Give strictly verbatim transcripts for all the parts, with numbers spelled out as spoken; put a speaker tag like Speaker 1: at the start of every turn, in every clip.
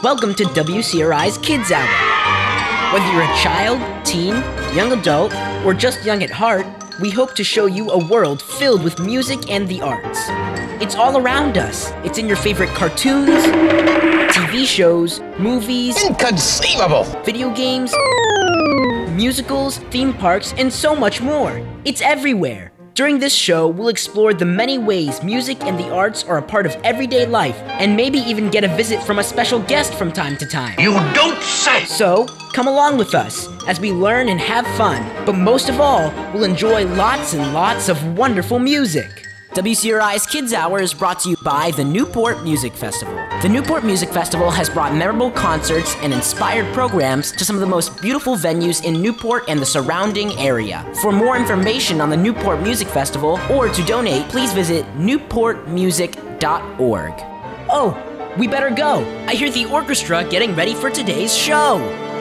Speaker 1: Welcome to W C R I's Kids Hour. Whether you're a child, teen, young adult, or just young at heart, we hope to show you a world filled with music and the arts. It's all around us. It's in your favorite cartoons, T V shows, movies,
Speaker 2: inconceivable,
Speaker 1: video games, musicals, theme parks, and so much more. It's everywhere. During this show, we'll explore the many ways music and the arts are a part of everyday life, and maybe even get a visit from a special guest from time to time.
Speaker 2: You don't say!
Speaker 1: So, come along with us as we learn and have fun, but most of all, we'll enjoy lots and lots of wonderful music. W C R I's Kids Hour is brought to you by the Newport Music Festival. The Newport Music Festival has brought memorable concerts and inspired programs to some of the most beautiful venues in Newport and the surrounding area. For more information on the Newport Music Festival or to donate, please visit newport music dot org. Oh, we better go. I hear the orchestra getting ready for today's show.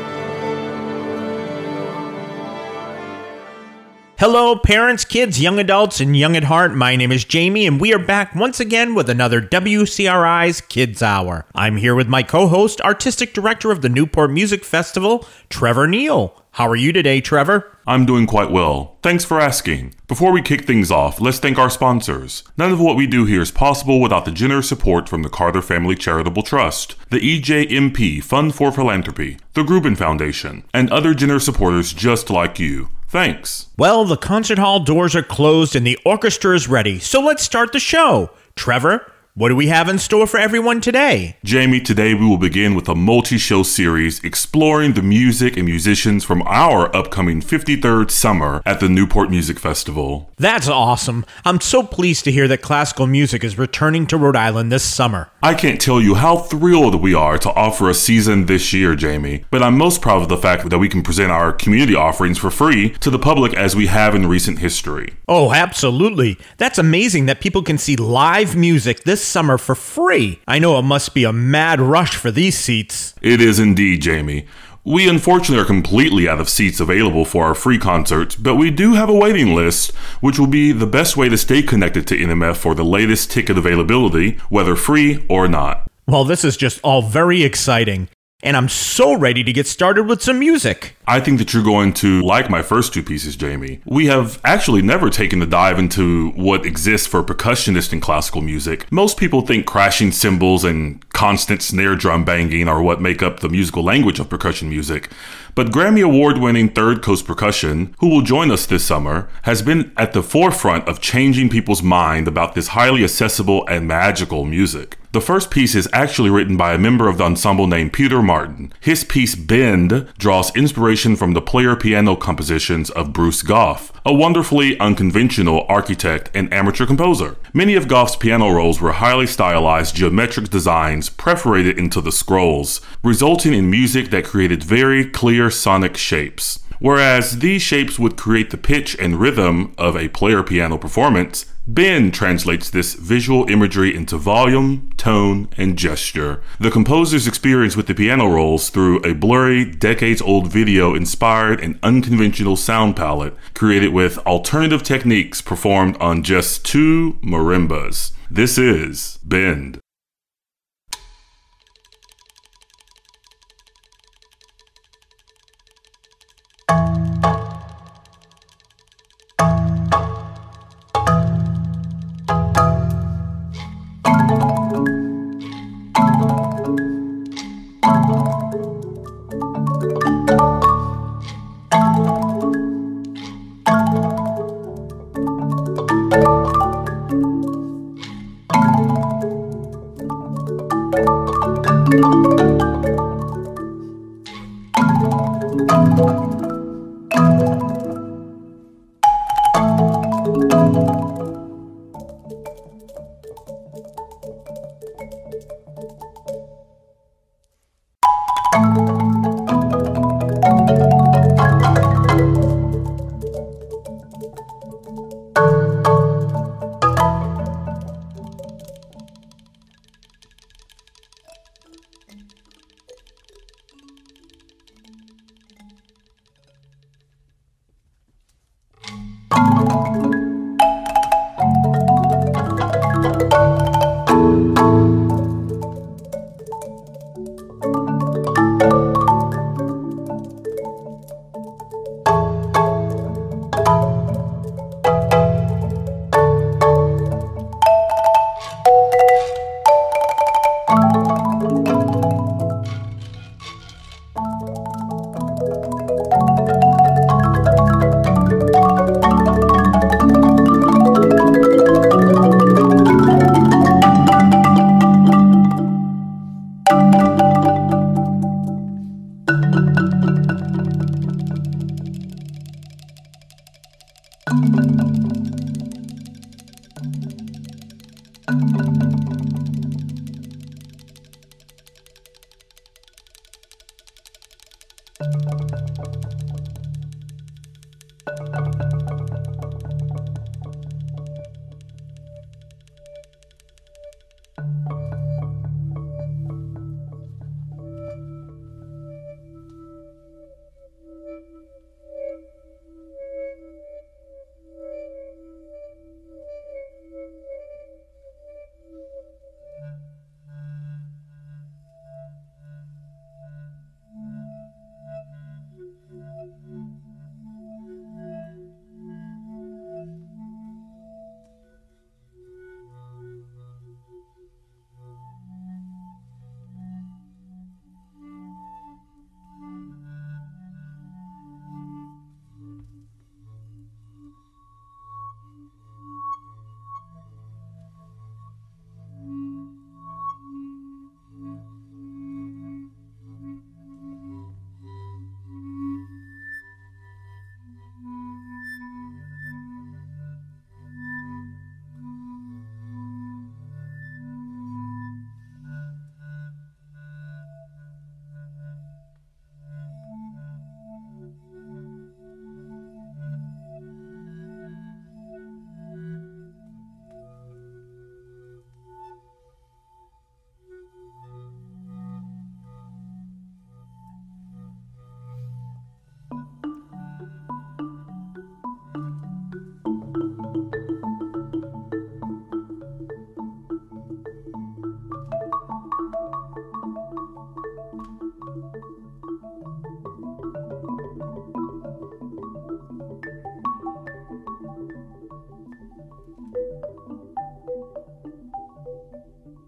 Speaker 3: Hello, parents, kids, young adults, and young at heart. My name is Jamie, and we are back once again with another W C R I's Kids Hour. I'm here with my co-host, artistic director of the Newport Music Festival, Trevor Neal. How are you today, Trevor?
Speaker 4: I'm doing quite well. Thanks for asking. Before we kick things off, let's thank our sponsors. None of what we do here is possible without the generous support from the Carter Family Charitable Trust, the E J M P Fund for Philanthropy, the Grubin Foundation, and other generous supporters just like you. Thanks.
Speaker 3: Well, the concert hall doors are closed and the orchestra is ready, so let's start the show. Trevor, what do we have in store for everyone today?
Speaker 4: Jamie, today we will begin with a multi-show series exploring the music and musicians from our upcoming fifty-third summer at the Newport Music Festival.
Speaker 3: That's awesome. I'm so pleased to hear that classical music is returning to Rhode Island this summer.
Speaker 4: I can't tell you how thrilled we are to offer a season this year, Jamie, but I'm most proud of the fact that we can present our community offerings for free to the public as we have in recent history.
Speaker 3: Oh, absolutely. That's amazing that people can see live music this summer for free. I know it must be a mad rush for these seats.
Speaker 4: It is indeed, Jamie. We unfortunately are completely out of seats available for our free concerts, but we do have a waiting list, which will be the best way to stay connected to N M F for the latest ticket availability, whether free or not.
Speaker 3: Well, this is just all very exciting, and I'm so ready to get started with some music.
Speaker 4: I think that you're going to like my first two pieces, Jamie. We have actually never taken the dive into what exists for percussionists in classical music. Most people think crashing cymbals and constant snare drum banging are what make up the musical language of percussion music. But Grammy Award-winning Third Coast Percussion, who will join us this summer, has been at the forefront of changing people's mind about this highly accessible and magical music. The first piece is actually written by a member of the ensemble named Peter Martin. His piece, Bend, draws inspiration from the player piano compositions of Bruce Goff, a wonderfully unconventional architect and amateur composer. Many of Goff's piano rolls were highly stylized geometric designs perforated into the scrolls, resulting in music that created very clear sonic shapes. Whereas these shapes would create the pitch and rhythm of a player piano performance, Bend translates this visual imagery into volume, tone, and gesture. The composer's experience with the piano rolls through a blurry, decades-old video-inspired and unconventional sound palette created with alternative techniques performed on just two marimbas. This is Bend.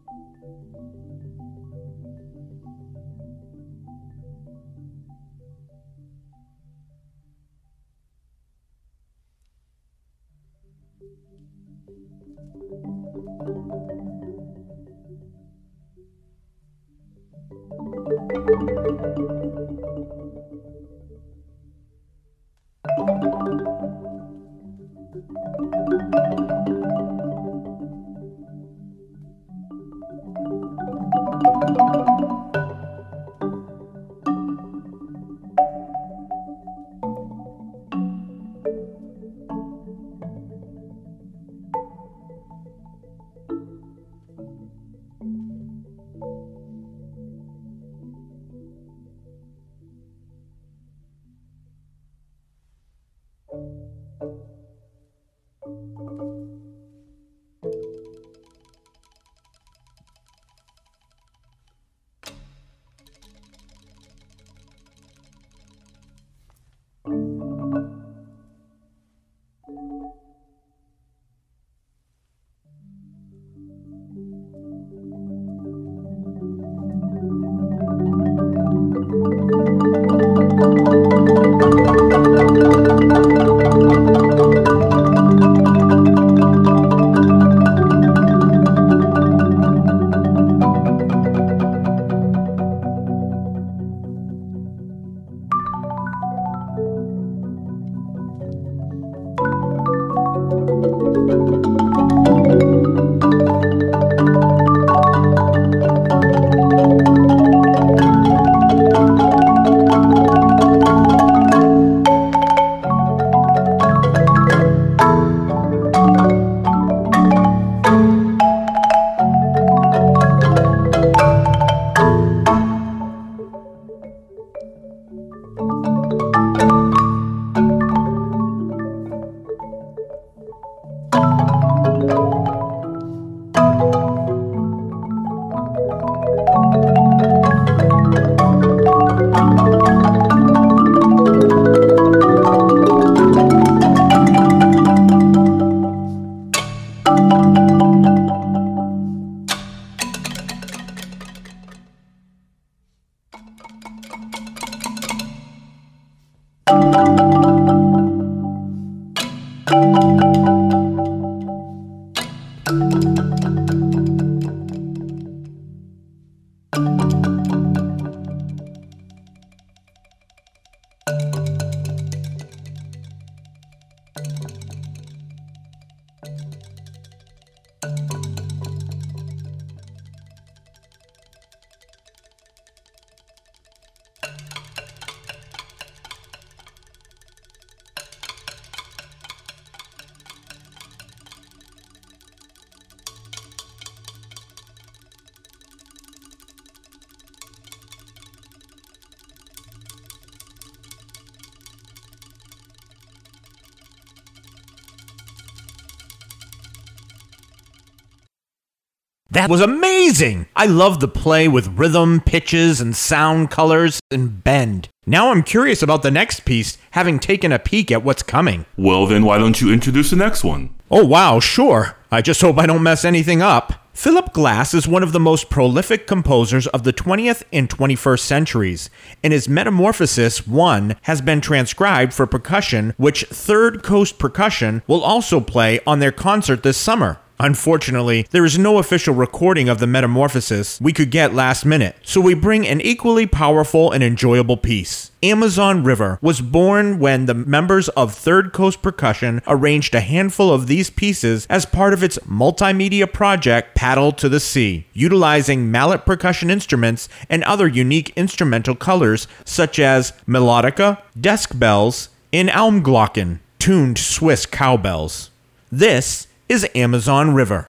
Speaker 3: That was amazing! I love the play with rhythm, pitches, and sound colors, and bend. Now I'm curious about the next piece, having taken a peek at what's coming.
Speaker 4: Well then, why don't you introduce the next one?
Speaker 3: Oh wow, sure. I just hope I don't mess anything up. Philip Glass is one of the most prolific composers of the twentieth and twenty-first centuries, and his Metamorphosis one has been transcribed for percussion, which Third Coast Percussion will also play on their concert this summer. Unfortunately, there is no official recording of the Metamorphosis we could get last minute, so we bring an equally powerful and enjoyable piece. Amazon River was born when the members of Third Coast Percussion arranged a handful of these pieces as part of its multimedia project Paddle to the Sea, utilizing mallet percussion instruments and other unique instrumental colors such as melodica, desk bells, and Almglocken, tuned Swiss cowbells. This is Amazon River.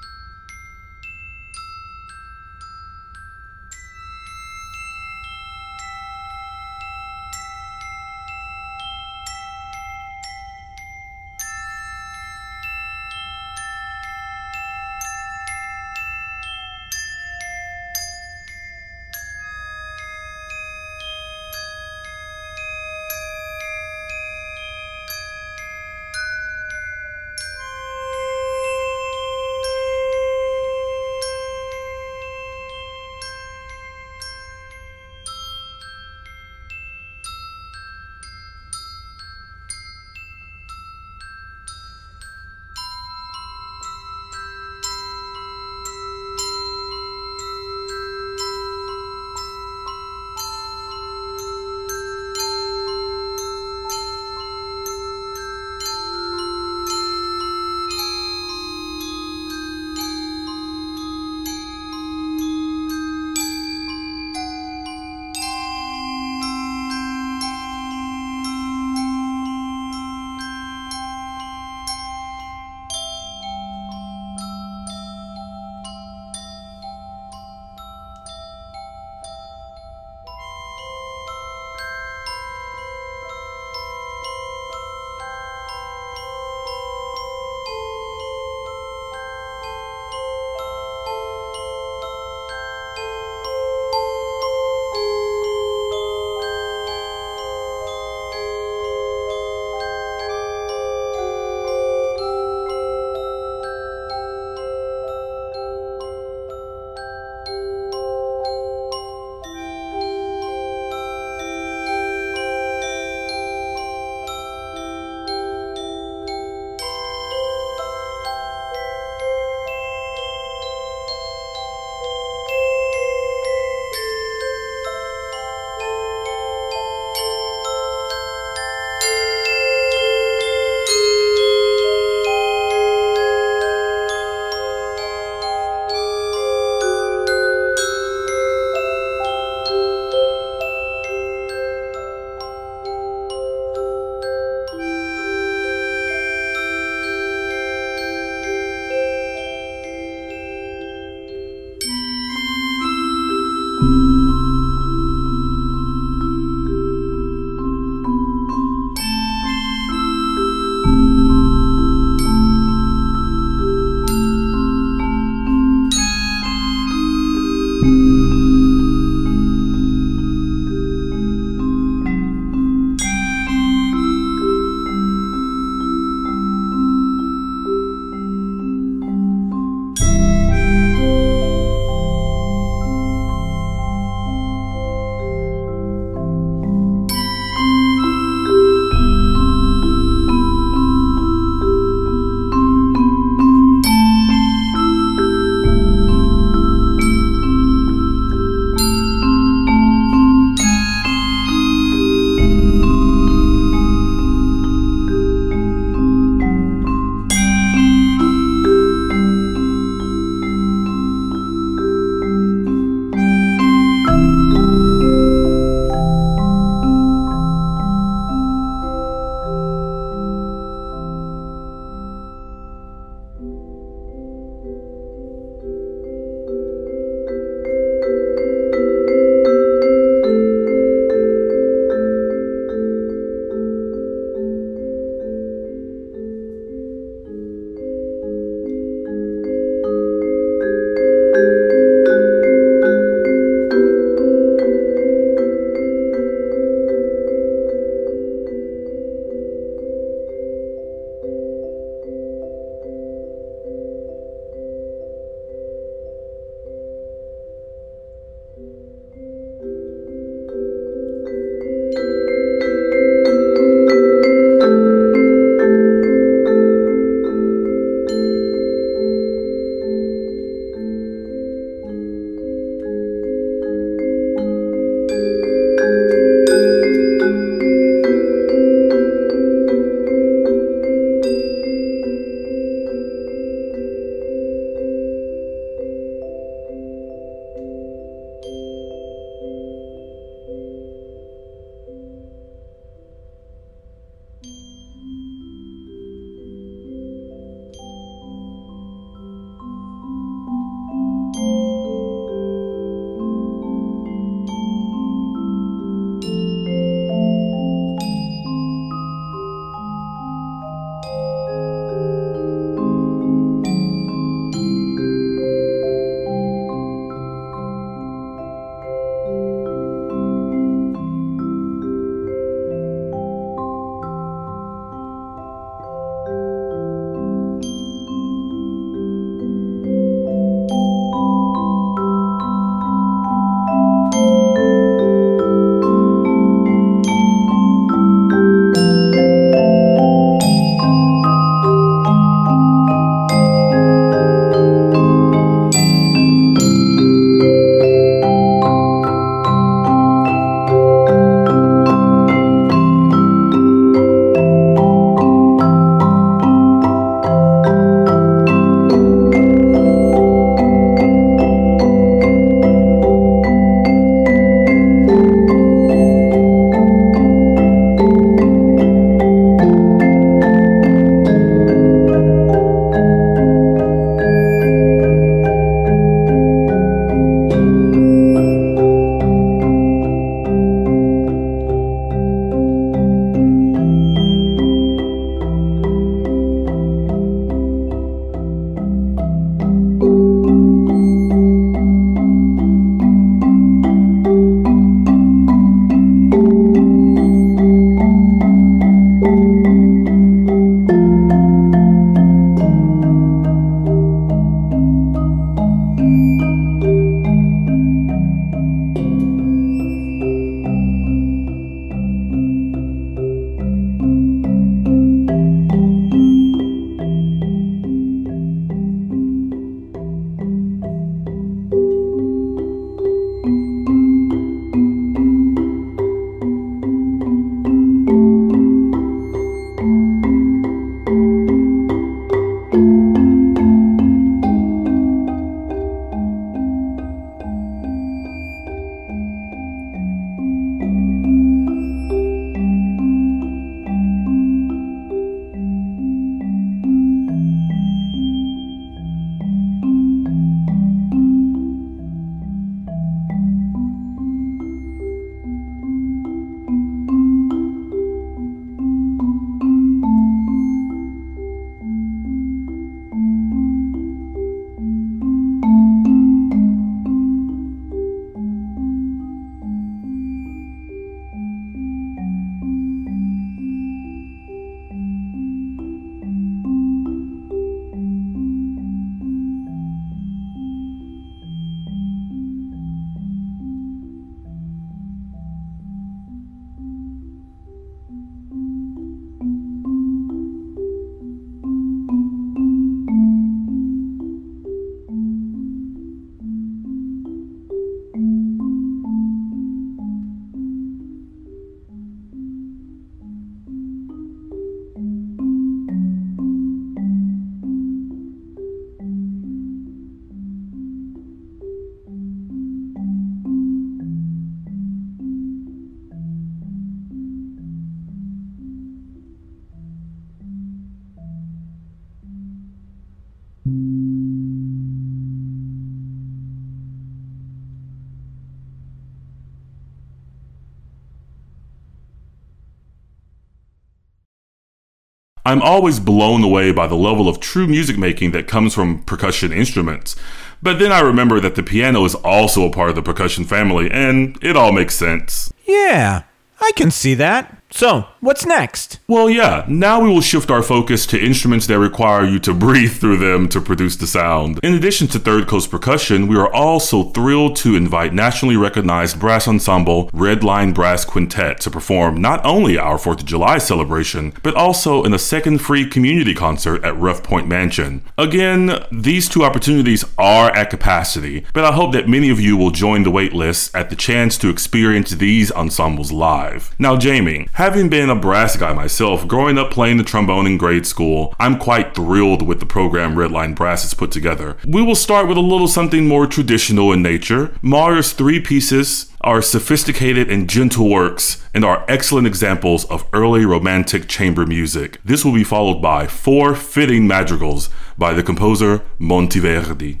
Speaker 4: I'm always blown away by the level of true music making that comes from percussion instruments. But then I remember that the piano is also a part of the percussion family, and it all makes sense.
Speaker 3: Yeah, I can see that. So, what's next?
Speaker 4: Well, yeah, now we will shift our focus to instruments that require you to breathe through them to produce the sound. In addition to Third Coast Percussion, we are also thrilled to invite nationally recognized brass ensemble Red Line Brass Quintet to perform not only our fourth of July celebration, but also in a second free community concert at Rough Point Mansion. Again, these two opportunities are at capacity, but I hope that many of you will join the wait list at the chance to experience these ensembles live. Now, Jamie, having been a brass guy myself, growing up playing the trombone in grade school, I'm quite thrilled with the program Redline Brass has put together. We will start with a little something more traditional in nature. Mahler's three pieces are sophisticated and gentle works and are excellent examples of early romantic chamber music. This will be followed by four fitting madrigals by the composer Monteverdi.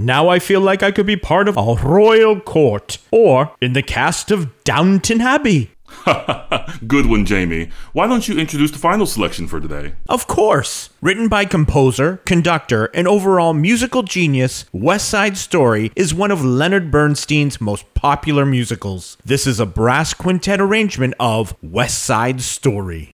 Speaker 3: Now I feel like I could be part of a royal court or in the cast of Downton Abbey.
Speaker 4: Good one, Jamie. Why don't you introduce the final selection for today?
Speaker 3: Of course. Written by composer, conductor, and overall musical genius, West Side Story is one of Leonard Bernstein's most popular musicals. This is a brass quintet arrangement of West Side Story.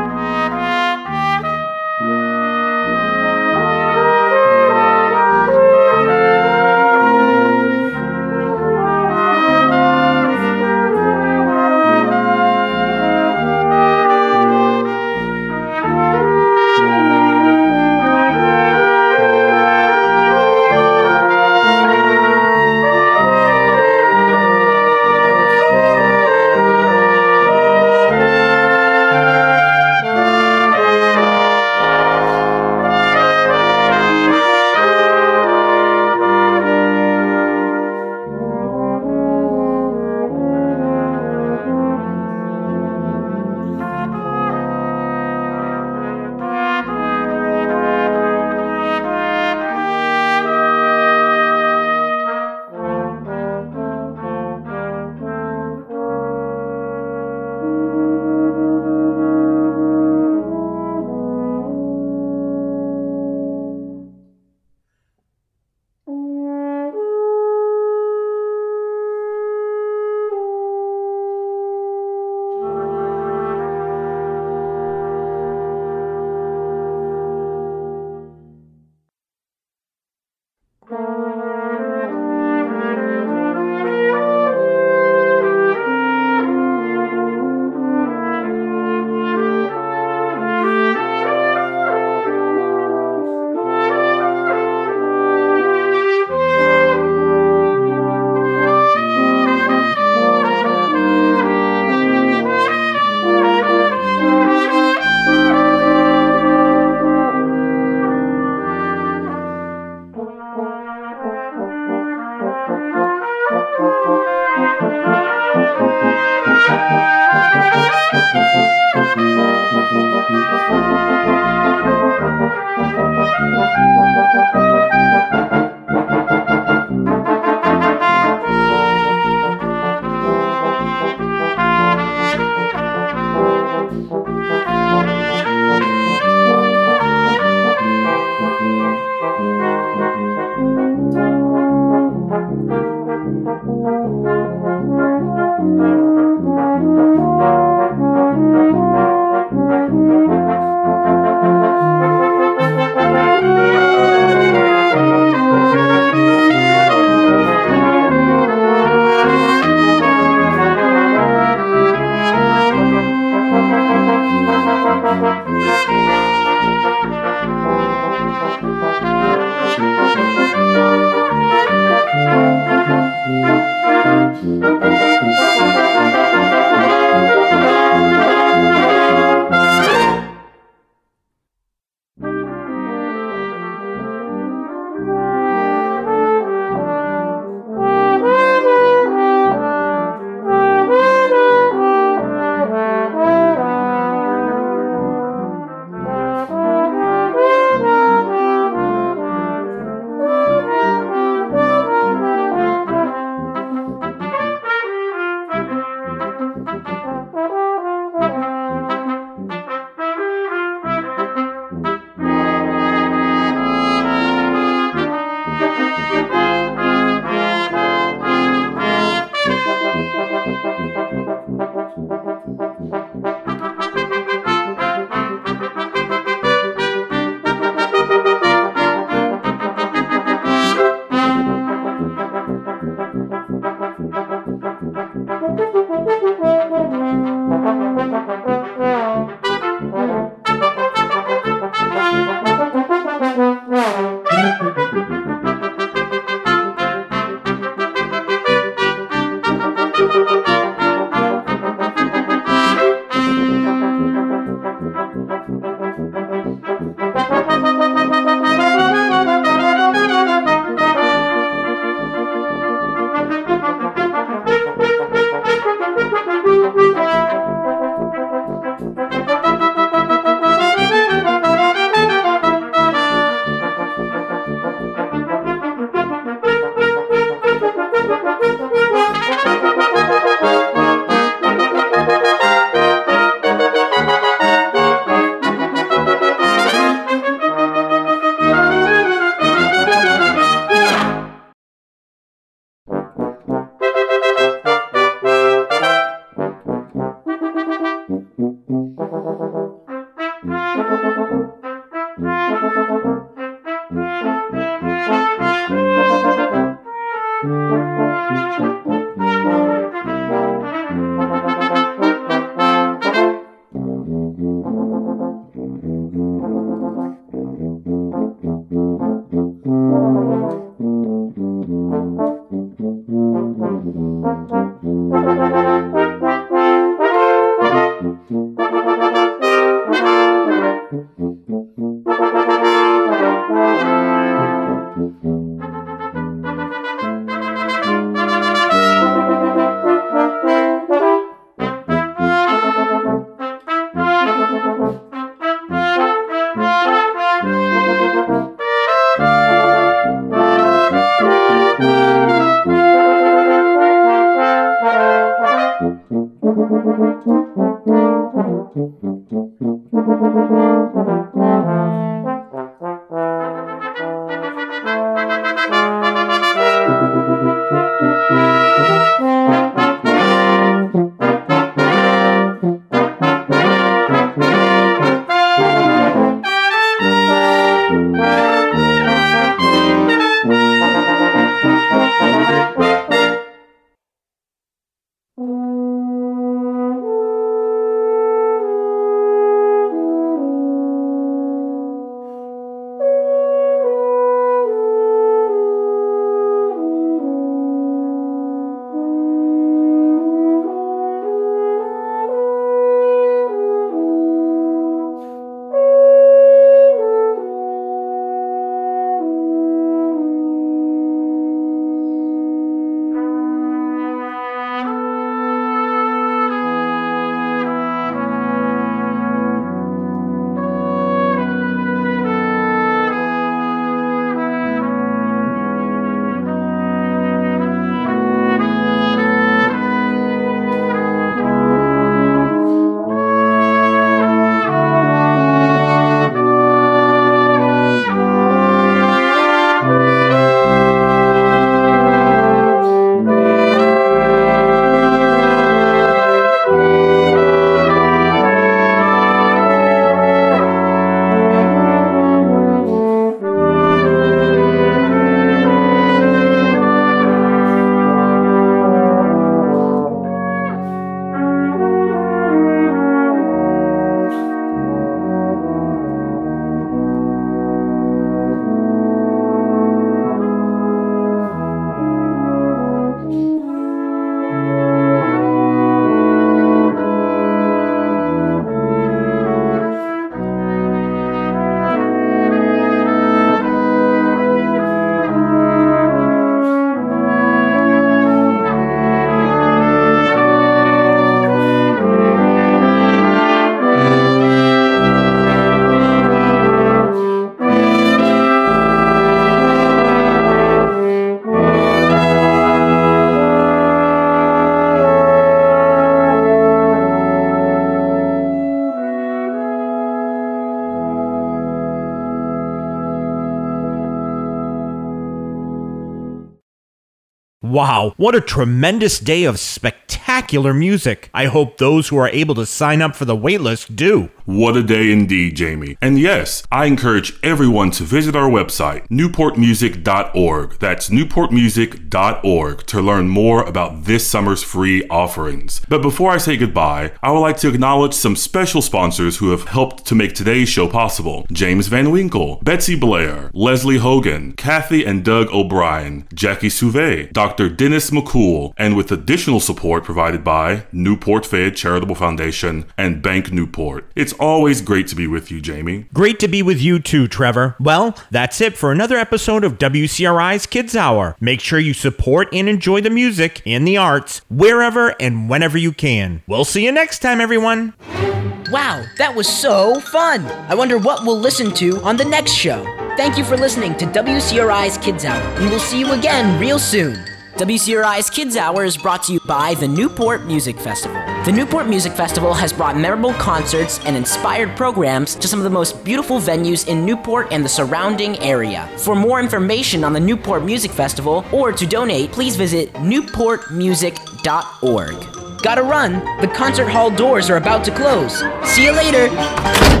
Speaker 3: Wow, what a tremendous day of spectacular music. I hope those who are able to sign up for the waitlist do.
Speaker 4: What a day indeed, Jamie. And yes, I encourage everyone to visit our website, newport music dot org. That's newport music dot org to learn more about this summer's free offerings. But before I say goodbye, I would like to acknowledge some special sponsors who have helped to make today's show possible. James Van Winkle, Betsy Blair, Leslie Hogan, Kathy and Doug O'Brien, Jackie Souvet, Doctor Dennis McCool, and with additional support provided by Newport Fed Charitable Foundation and Bank Newport. It's always great to be with you, Jamie.
Speaker 3: Great to be with you too, Trevor. Well, that's it for another episode of W C R I's Kids Hour. Make sure you support and enjoy the music and the arts wherever and whenever you can. We'll see you next time, everyone.
Speaker 1: Wow, that was so fun! I wonder what we'll listen to on the next show. Thank you for listening to W C R I's Kids Hour, and we'll see you again real soon. W C R I's Kids Hour is brought to you by the Newport Music Festival. The Newport Music Festival has brought memorable concerts and inspired programs to some of the most beautiful venues in Newport and the surrounding area. For more information on the Newport Music Festival or to donate, please visit newport music dot org. Gotta run, the concert hall doors are about to close. See you later!